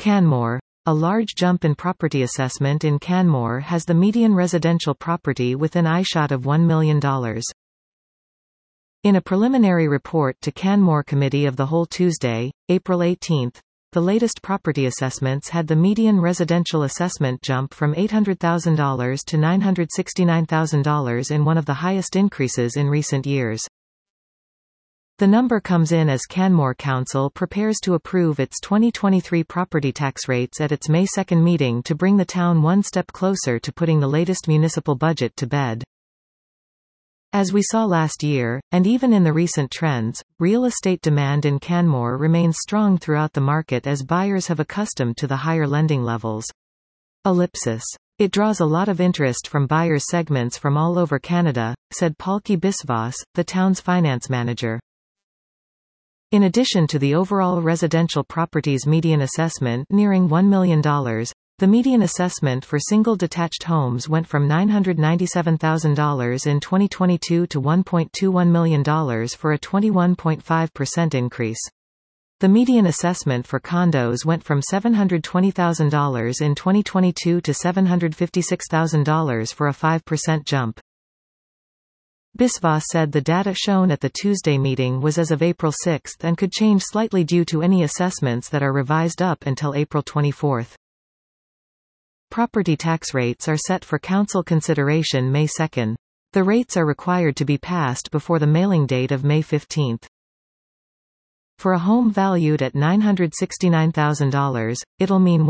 Canmore. A large jump in property assessment in Canmore has the median residential property within eyeshot of $1 million. In a preliminary report to Canmore Committee of the Whole Tuesday, April 18, the latest property assessments had the median residential assessment jump from $800,000 to $969,000 in one of the highest increases in recent years. The number comes in as Canmore Council prepares to approve its 2023 property tax rates at its May 2 meeting to bring the town one step closer to putting the latest municipal budget to bed. As we saw last year, and even in the recent trends, real estate demand in Canmore remains strong throughout the market as buyers have accustomed to the higher lending levels. Ellipsis. It draws a lot of interest from buyers segments from all over Canada, said Palki Biswas, the town's finance manager. In addition to the overall residential properties median assessment nearing $1 million, the median assessment for single detached homes went from $997,000 in 2022 to $1.21 million for a 21.5% increase. The median assessment for condos went from $720,000 in 2022 to $756,000 for a 5% jump. Biswas said the data shown at the Tuesday meeting was as of April 6 and could change slightly due to any assessments that are revised up until April 24. Property tax rates are set for council consideration May 2. The rates are required to be passed before the mailing date of May 15. For a home valued at $969,000, it'll mean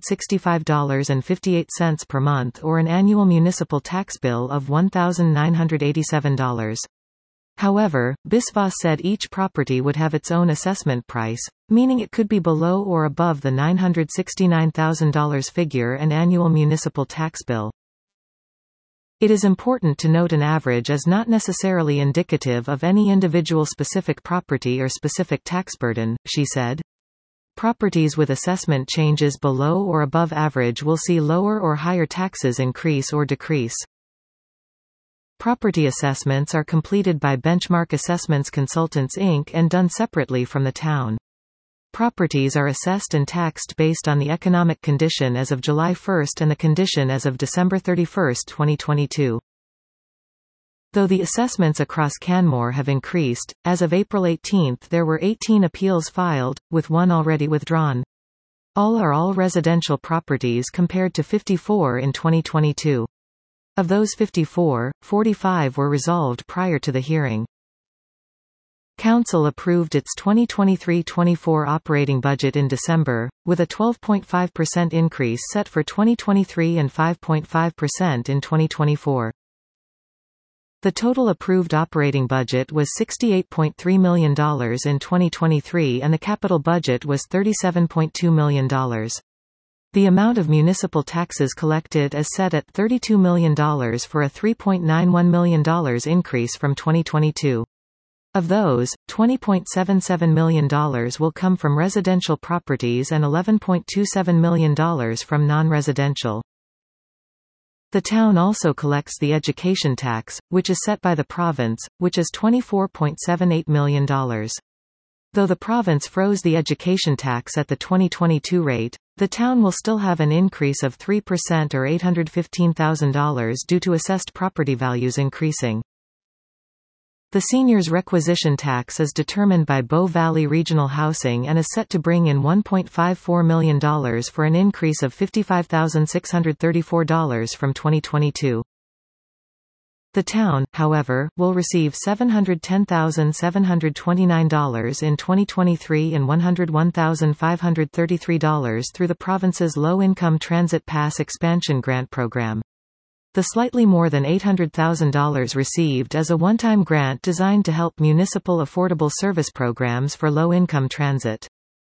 $165.58 per month or an annual municipal tax bill of $1,987. However, Biswas said each property would have its own assessment price, meaning it could be below or above the $969,000 figure and annual municipal tax bill. It is important to note an average is not necessarily indicative of any individual specific property or specific tax burden, she said. Properties with assessment changes below or above average will see lower or higher taxes increase or decrease. Property assessments are completed by Benchmark Assessments Consultants Inc. and done separately from the town. Properties are assessed and taxed based on the economic condition as of July 1 and the condition as of December 31, 2022. Though the assessments across Canmore have increased, as of April 18 there were 18 appeals filed, with one already withdrawn. All are all residential properties compared to 54 in 2022. Of those 54, 45 were resolved prior to the hearing. Council approved its 2023-24 operating budget in December, with a 12.5% increase set for 2023 and 5.5% in 2024. The total approved operating budget was $68.3 million in 2023 and the capital budget was $37.2 million. The amount of municipal taxes collected is set at $32 million for a $3.91 million increase from 2022. Of those, $20.77 million will come from residential properties and $11.27 million from non-residential. The town also collects the education tax, which is set by the province, which is $24.78 million. Though the province froze the education tax at the 2022 rate, the town will still have an increase of 3% or $815,000 due to assessed property values increasing. The seniors' requisition tax is determined by Bow Valley Regional Housing and is set to bring in $1.54 million for an increase of $55,634 from 2022. The town, however, will receive $710,729 in 2023 and $101,533 through the province's Low-Income Transit Pass Expansion Grant Program. The slightly more than $800,000 received is a one-time grant designed to help municipal affordable service programs for low-income transit.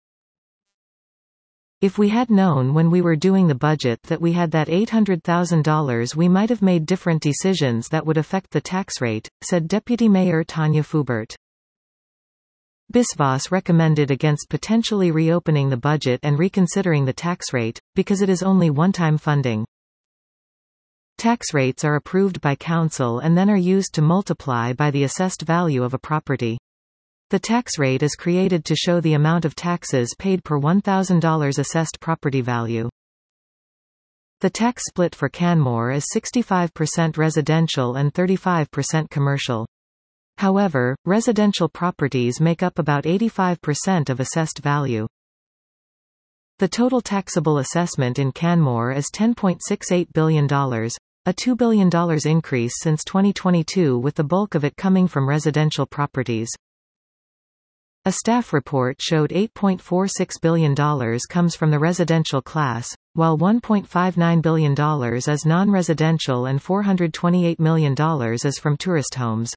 If we had known when we were doing the budget that we had that $800,000, we might have made different decisions that would affect the tax rate, said Deputy Mayor Tanya Fubert. Biswas recommended against potentially reopening the budget and reconsidering the tax rate, because it is only one-time funding. Tax rates are approved by council and then are used to multiply by the assessed value of a property. The tax rate is created to show the amount of taxes paid per $1,000 assessed property value. The tax split for Canmore is 65% residential and 35% commercial. However, residential properties make up about 85% of assessed value. The total taxable assessment in Canmore is $10.68 billion, a $2 billion increase since 2022, with the bulk of it coming from residential properties. A staff report showed $8.46 billion comes from the residential class, while $1.59 billion is non-residential and $428 million is from tourist homes.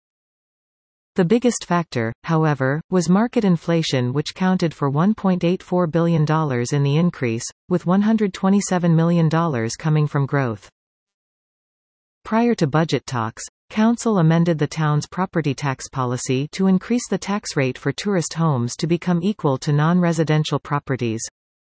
The biggest factor, however, was market inflation, which counted for $1.84 billion in the increase, with $127 million coming from growth. Prior to budget talks, Council amended the town's property tax policy to increase the tax rate for tourist homes to become equal to non-residential properties.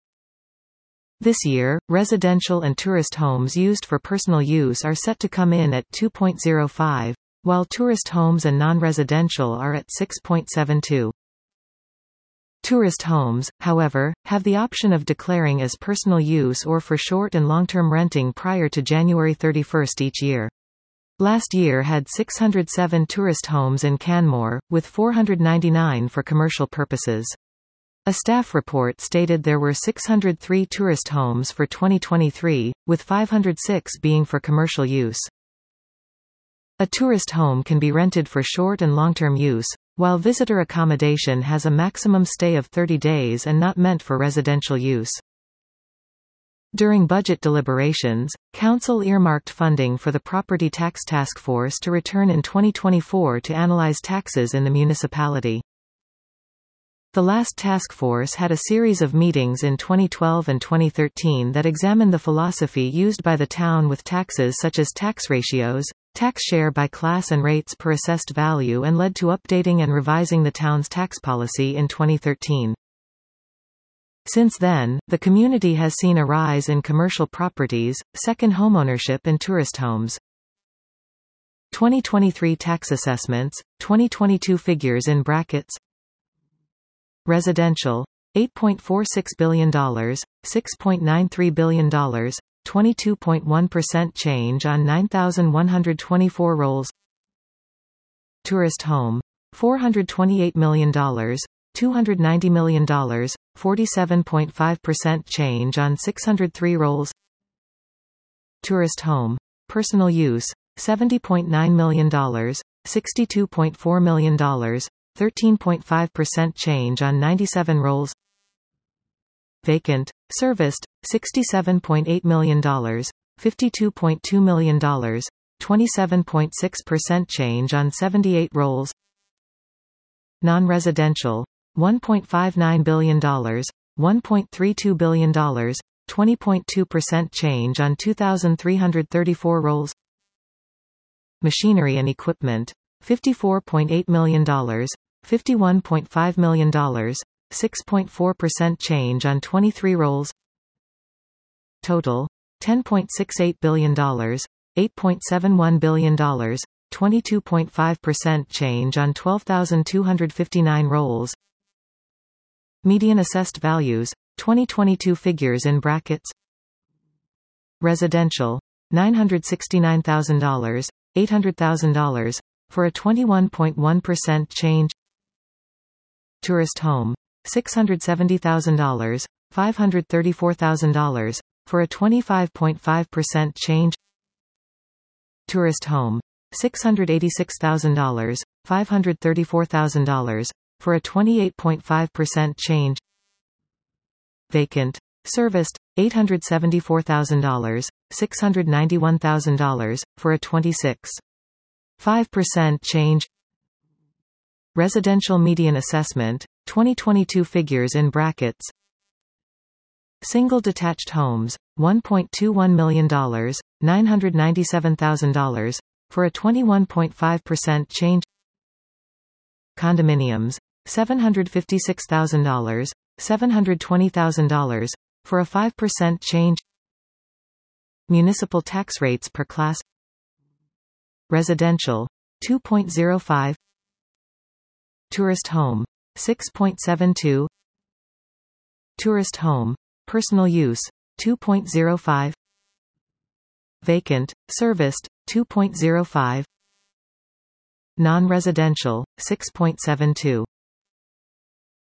This year, residential and tourist homes used for personal use are set to come in at 2.05, while tourist homes and non-residential are at 6.72. Tourist homes, however, have the option of declaring as personal use or for short and long-term renting prior to January 31 each year. Last year had 607 tourist homes in Canmore, with 499 for commercial purposes. A staff report stated there were 603 tourist homes for 2023, with 506 being for commercial use. A tourist home can be rented for short and long-term use, while visitor accommodation has a maximum stay of 30 days and not meant for residential use. During budget deliberations, Council earmarked funding for the Property Tax Task Force to return in 2024 to analyze taxes in the municipality. The last task force had a series of meetings in 2012 and 2013 that examined the philosophy used by the town with taxes such as tax ratios, tax share by class and rates per assessed value, and led to updating and revising the town's tax policy in 2013. Since then, the community has seen a rise in commercial properties, second homeownership and tourist homes. 2023 tax assessments, 2022 figures in brackets. Residential, $8.46 billion, $6.93 billion, 22.1% change on 9,124 rolls. Tourist home, $428 million, $290 million, 47.5% change on 603 rolls. Tourist home, personal use, $70.9 million, $62.4 million, 13.5% change on 97 rolls. Vacant, serviced, $67.8 million, $52.2 million, 27.6% change on 78 rolls. Non-residential, $1.59 billion, $1.32 billion, 20.2% change on 2,334 rolls. Machinery and equipment, $54.8 million, $51.5 million, 6.4% change on 23 rolls. Total, $10.68 billion, $8.71 billion, 22.5% change on 12,259 rolls. Median assessed values, 2022 figures in brackets. Residential, $969,000, $800,000, for a 21.1% change. Tourist home, $670,000, $534,000, for a 25.5% change. Tourist home, $686,000, $534,000, for a 28.5% change. Vacant, serviced, $874,000, $691,000, for a 26.5% change. Residential median assessment, 2022 figures in brackets. Single detached homes, $1.21 million, $997,000, for a 21.5% change. Condominiums, $756,000, $720,000, for a 5% change. Municipal tax rates per class. Residential, 2.05, Tourist home. 6.72. Tourist home. Personal use. 2.05. Vacant, serviced. 2.05. Non-residential. 6.72.